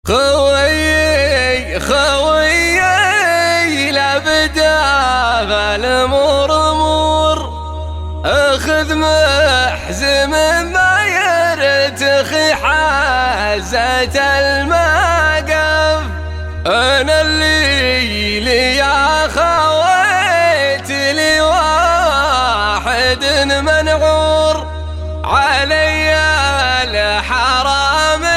خويي خويي لا بدا فالامور امور اخذ محزم ما يرتخي حازة المقف. انا الليل يا خويت لي واحد منعور علي الحرام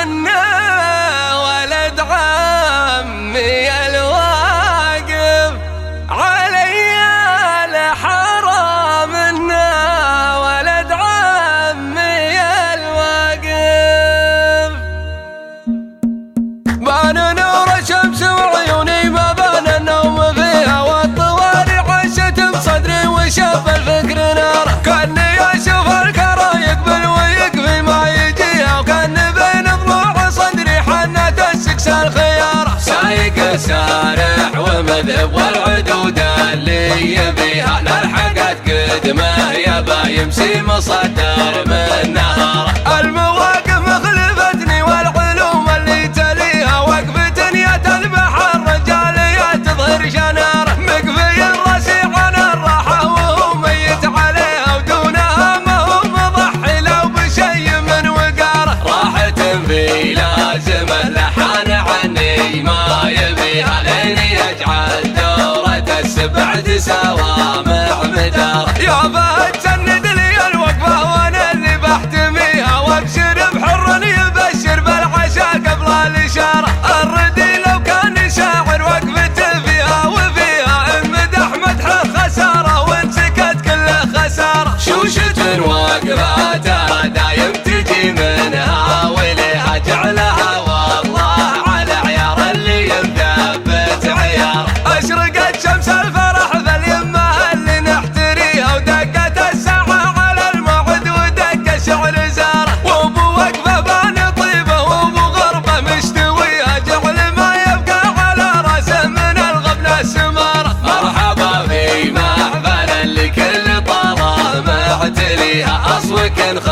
شمس وعيوني ما بان النوم فيها، والطوالي عشت بصدري وشاب الفكر نار. كاني اشوف الكرى يقبل ويقفي ما يجيها، وكاني بين ضلوع صدري حنت السكس الخيار. سايق سارع ومذهب والعدود اللي يبيها نلحقت قدمه يبا يمسي مصدر من نهار. المواقف مخلفتني والعلوم اللي تليها، وقفة البحر رجالية تظهر شنار. مقفي الراسي عن الراحة وهو ميت عليها، ودونها ما هو مضحي لو بشي من وقاره. راحة في لازم اللحان عني ما يبيها، لين يجعل دورة السبع تساوى مع مدار. يا فهد سند لي الوقفة وانا اللي بحتميها، وابشر بحر يبشر بالعشاء قبل الاشارة. الردي لو كان شاعر وقفته فيها وفيها، امدح مدح خسارة وانسكت كل خسارة. شوشة واقفة ترى دايم تجي منها وليها جعلها والله على عيار اللي يمثبت عيار. اشرقت شمس الفرح ذا اليمة اللي نحتريها، ودقت الساعة على الموعد ودق شعل زاره. وابو وقفة بان طيبة وابو غربة مشتويها، جعل ما يبقى على راسه من الغبن السمارة. مرحبا في محفل اللي كل طرى معتليها، اصوك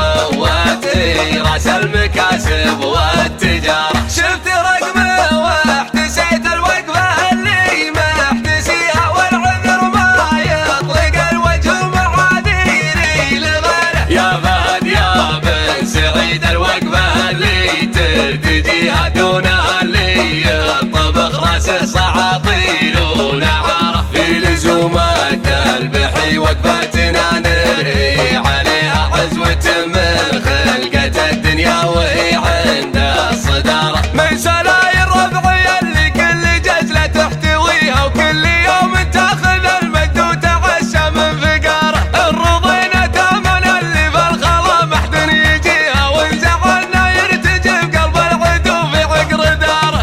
خواتي راس المكاسب والتجارة. شفت رقمه واحتسيت الوقفة اللي محتسيها، والعذر ما يطلق الوجه معاذيري لغيره. يا فهد يا بن سعيد الوقفة اللي ترتجيها، دونها اللي يطبخ راسه صعاطيل ونعارة. في لزومات البحي وقفتنا نري عليها، عزوة من خلقة الدنيا وهي عند الصدارة. من سلاي الربعي اللي كل جزلة تحتويها، وكل يوم تاخذ المجد وتعشى من فقاره. الرضينا تامن اللي في الخلا محد يجيها، وانزعلنا يرتجي بقلب العدو في عقر داره.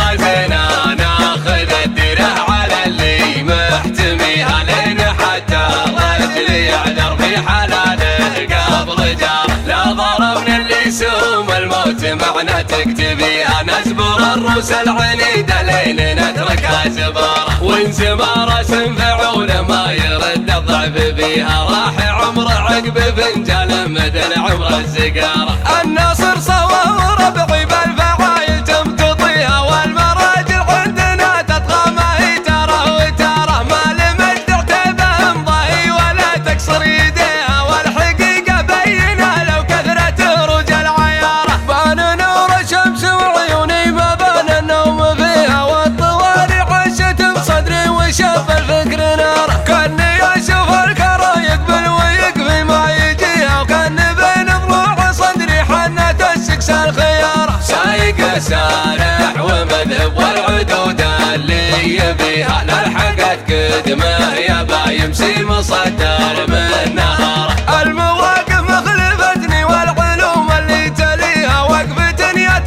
ونغزنا ناخذ الدره على اللي محتميها، لين حتى الرجل يعذر في حلاله قبل جار. لا ضربنا اللي سوم الموت معنا تكتبيها، نزبر الروس العنيدة لين نتركها زبارة. وان زبارة سنفعوله ما يرد الضعف بيها، راح عمره عقب فنجان مدن عمر الزقارة. الناصر صوى وربعي بالفعايل تمتطيها، والمراجل عندنا تطغى ما هي ترى وترى. ما لمجد اعتبه مضاهي ولا تكسر يديها، والحقيقة بينها لو كثرت رجل عيارة. بان نور الشمس وعيوني ما بان النوم فيها، والطوالي عشت بصدري وشاب الفكر نار. كاني اشوف الكرى يقبل ويقفي ما يجيها، وكاني بين ضلوع صدري حنت السكس الخيار. سايق سارع ومذهب والعدود اللي يبيها، نلحقت قدمه يبا يمسي مصدر من نهار. المواقف مخلفتني والعلوم اللي تليها، وقفة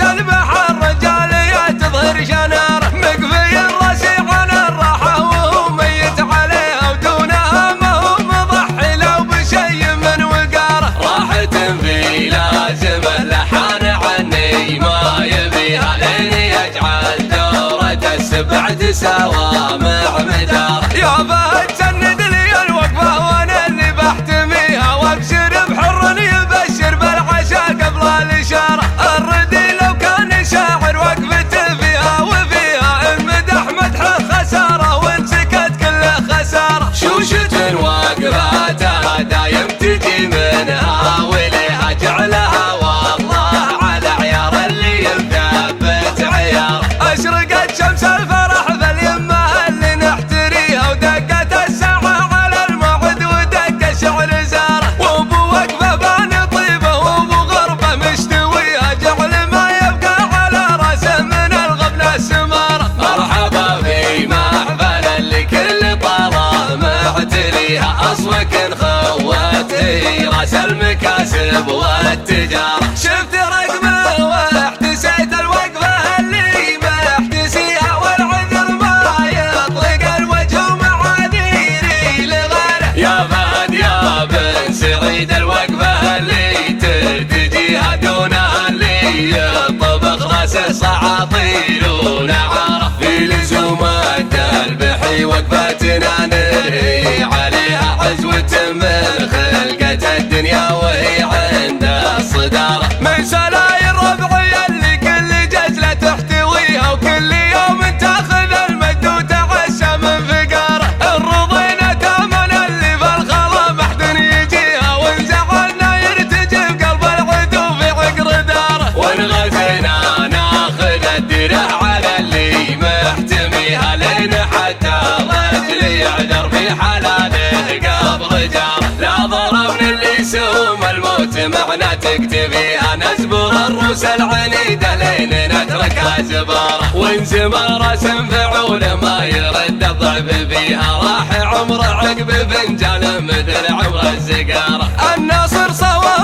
البحر رجالية تظهر شنار. مقفي الراسي عن الراحة وهو ميت عليها، ودونها ما هو مضحي لو بشي من وقاره. راحة في لازم اللحان عني ما يبيها، لين يجعل دورة السبع تساوى مع مدار. يا فهد سند لي الوقفة وانا اللي بحتميها، وابشر بحر يبشر بالعشاء قبل الاشارة. الردي لو كان شاعر وقفته دايم تجي منها وليها جعلها والله على عيار اللي مثبت عيار. أشرقت شمس الفرح باليمة اللي نحتريها ودقت الساعة على الموعد ودق شعل زاره وابو وقفه بان طيبه وابو غربه مشتويها جعل ما يبقى على راسه من الغبن السماره. مرحبا في محفل اللي كل طالع معتريها اصوك خواتي راس المكاسب والتجاره. شفت رقمه واحتسيت الوقفه اللي محتسيها والعذر ما يطلق الوجه ومعاذيري لغيره. يا فهد يا بن سعيد الوقفه اللي ترتجيها دونها اللي يطبخ راسه صعاطير ونعاره. في لزوم الدلبحي وقفتنا نري عليها عزوة من خلقة الدنيا وهي عند الصدارة. من سلاي الربعي اللي كل جزلة تحتويها وكل يوم تاخذ المجد وتعشى من فقاره. الرضينا تامن اللي في الخلا ما حد يجيها وانزعلنا يرتجي بقلب العدو في عقر داره. ونغزينا ناخذ الدرع على اللي محتميها لين حتى الرجل يعذر في حلاله قبل جار. لا ضربنا اللي سوم الموت معنا تكتفيها نزبر الروس العنيدة لين نتركها زبارة. وانزمار سنفعول ما يرد الضعف فيها راح عمره عقب فنجان مثل عمر الزقارة. الناصر صواب